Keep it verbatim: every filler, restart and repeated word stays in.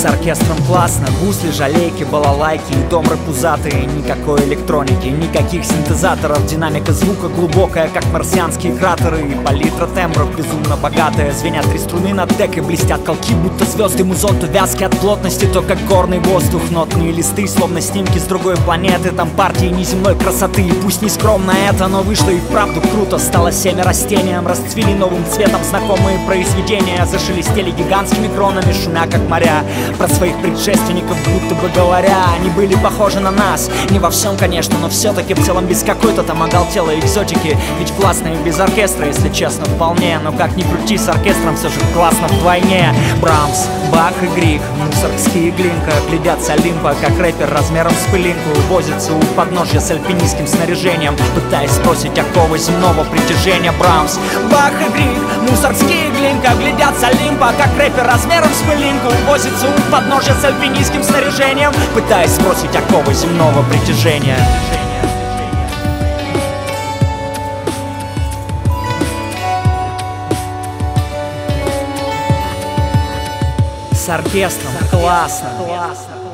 С оркестром классно, гусли, жалейки, балалайки и дом пузатый. Никакой электроники, никаких синтезаторов. Динамика звука глубокая, как марсианские кратеры. И палитра тембров безумно богатая. Звенят три струны над декой, блестят колки, будто звезды. Музон то вязкий от плотности, то как горный воздух. Нотные листы, словно снимки с другой планеты. Там партии неземной красоты. И пусть не скромно это, но вышло и вправду круто. Стало семя растением, расцвели новым цветом знакомые произведения. Зашелестели гигантскими кронами, шумя как моря. Про своих предшественников будто бы говоря, они были похожи на нас. Не во всем, конечно, но все-таки в целом без какой-то там оголтелой экзотики. Ведь классно и без оркестра, если честно, вполне. Но как ни крути, с оркестром все же классно вдвойне. Брамс, Бах и Григ, Мусоргский и Глинка глядят с Олимпа, как рэпер размером с пылинку возится у подножья с альпинистским снаряжением, пытаясь сбросить оковы земного притяжения. Брамс, Бах и Григ, Мусоргский и Глинка глядят с Олимпа, как рэпер размером с пылинку возится у подножья с альпинистским снаряжением, пытаясь сбросить оковы земного притяжения. С оркестром классно, классно.